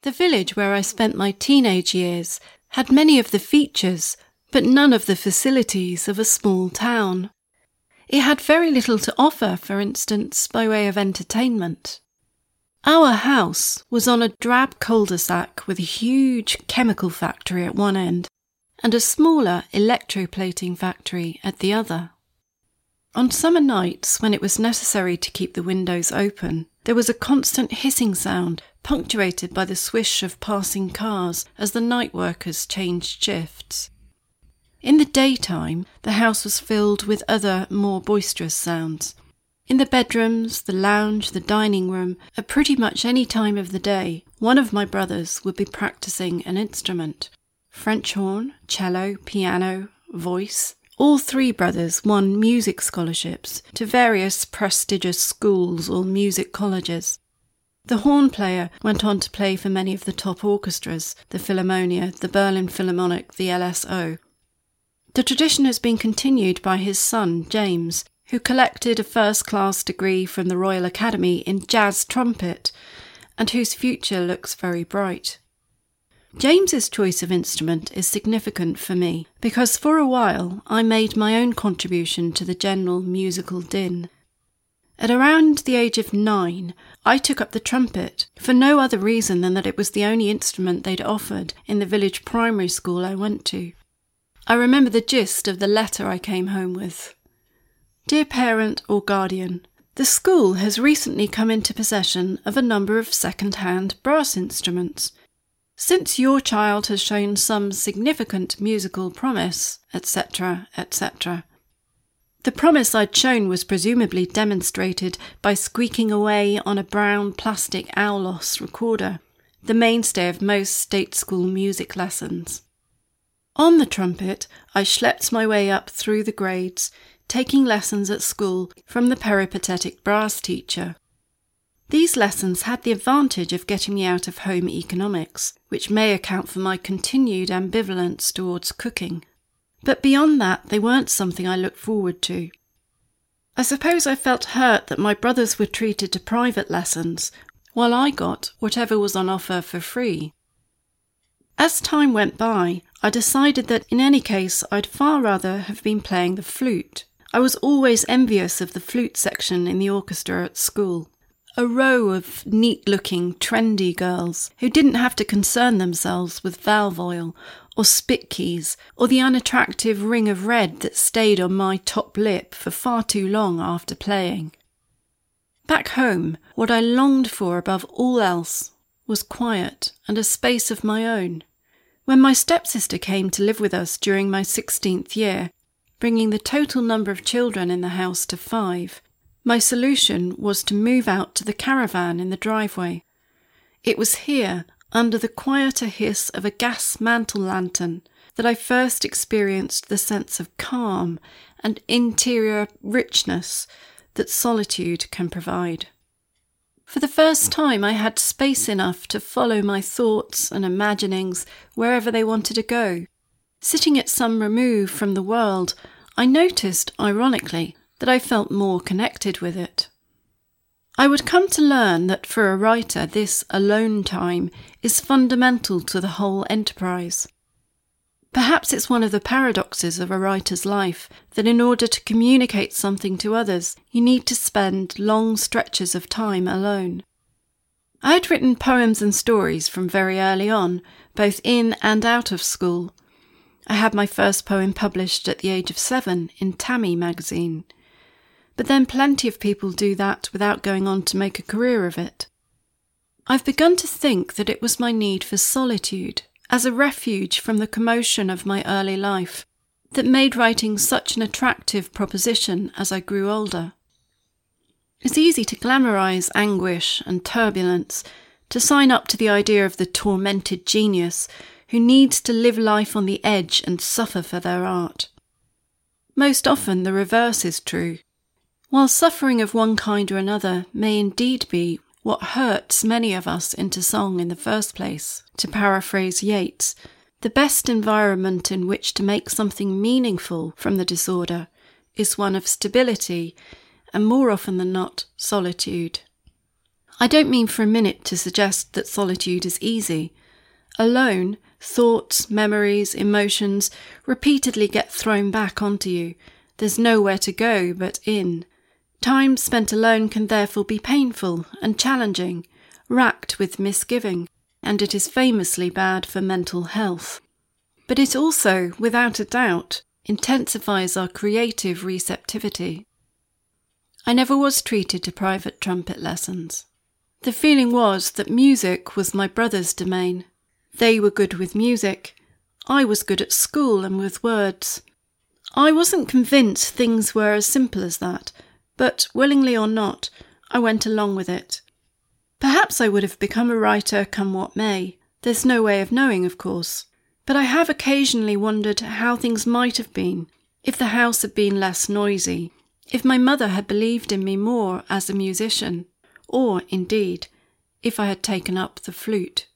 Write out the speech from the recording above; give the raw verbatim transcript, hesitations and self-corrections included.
The village where I spent my teenage years had many of the features, but none of the facilities of a small town. It had very little to offer, for instance, by way of entertainment. Our house was on a drab cul-de-sac with a huge chemical factory at one end and a smaller electroplating factory at the other. On summer nights, when it was necessary to keep the windows open, there was a constant hissing sound, punctuated by the swish of passing cars as the night workers changed shifts. In the daytime, the house was filled with other, more boisterous sounds. In the bedrooms, the lounge, the dining room, at pretty much any time of the day, one of my brothers would be practising an instrument. French horn, cello, piano, voice. All three brothers won music scholarships to various prestigious schools or music colleges. The horn player went on to play for many of the top orchestras, the Philharmonia, the Berlin Philharmonic, the L S O. The tradition has been continued by his son, James, who collected a first-class degree from the Royal Academy in jazz trumpet, and whose future looks very bright. James's choice of instrument is significant for me, because for a while I made my own contribution to the general musical din. At around the age of nine, I took up the trumpet, for no other reason than that it was the only instrument they'd offered in the village primary school I went to. I remember the gist of the letter I came home with. Dear parent or guardian, the school has recently come into possession of a number of second-hand brass instruments. Since your child has shown some significant musical promise, et cetera, et cetera. The promise I'd shown was presumably demonstrated by squeaking away on a brown plastic Aulos recorder, the mainstay of most state school music lessons. On the trumpet, I schlepped my way up through the grades, taking lessons at school from the peripatetic brass teacher. These lessons had the advantage of getting me out of home economics, which may account for my continued ambivalence towards cooking. But beyond that, they weren't something I looked forward to. I suppose I felt hurt that my brothers were treated to private lessons, while I got whatever was on offer for free. As time went by, I decided that in any case I'd far rather have been playing the flute. I was always envious of the flute section in the orchestra at school. A row of neat-looking, trendy girls who didn't have to concern themselves with valve oil or spit keys or the unattractive ring of red that stayed on my top lip for far too long after playing. Back home, what I longed for above all else was quiet and a space of my own. When my stepsister came to live with us during my sixteenth year, bringing the total number of children in the house to five, my solution was to move out to the caravan in the driveway. It was here, under the quieter hiss of a gas mantle lantern, that I first experienced the sense of calm and interior richness that solitude can provide. For the first time I had space enough to follow my thoughts and imaginings wherever they wanted to go. Sitting at some remove from the world, I noticed, ironically, that I felt more connected with it. I would come to learn that for a writer this alone time is fundamental to the whole enterprise. Perhaps it's one of the paradoxes of a writer's life that in order to communicate something to others, you need to spend long stretches of time alone. I had written poems and stories from very early on, both in and out of school. I had my first poem published at the age of seven in Tammy magazine. But then plenty of people do that without going on to make a career of it. I've begun to think that it was my need for solitude, as a refuge from the commotion of my early life, that made writing such an attractive proposition as I grew older. It's easy to glamorise anguish and turbulence, to sign up to the idea of the tormented genius who needs to live life on the edge and suffer for their art. Most often the reverse is true. While suffering of one kind or another may indeed be what hurts many of us into song in the first place, to paraphrase Yeats, the best environment in which to make something meaningful from the disorder is one of stability and, more often than not, solitude. I don't mean for a minute to suggest that solitude is easy. Alone, thoughts, memories, emotions repeatedly get thrown back onto you. There's nowhere to go but in. Time spent alone can therefore be painful and challenging, racked with misgiving, and it is famously bad for mental health. But it also, without a doubt, intensifies our creative receptivity. I never was treated to private trumpet lessons. The feeling was that music was my brother's domain. They were good with music. I was good at school and with words. I wasn't convinced things were as simple as that, but willingly or not, I went along with it. Perhaps I would have become a writer come what may. There's no way of knowing, of course. But I have occasionally wondered how things might have been if the house had been less noisy, if my mother had believed in me more as a musician, or, indeed, if I had taken up the flute.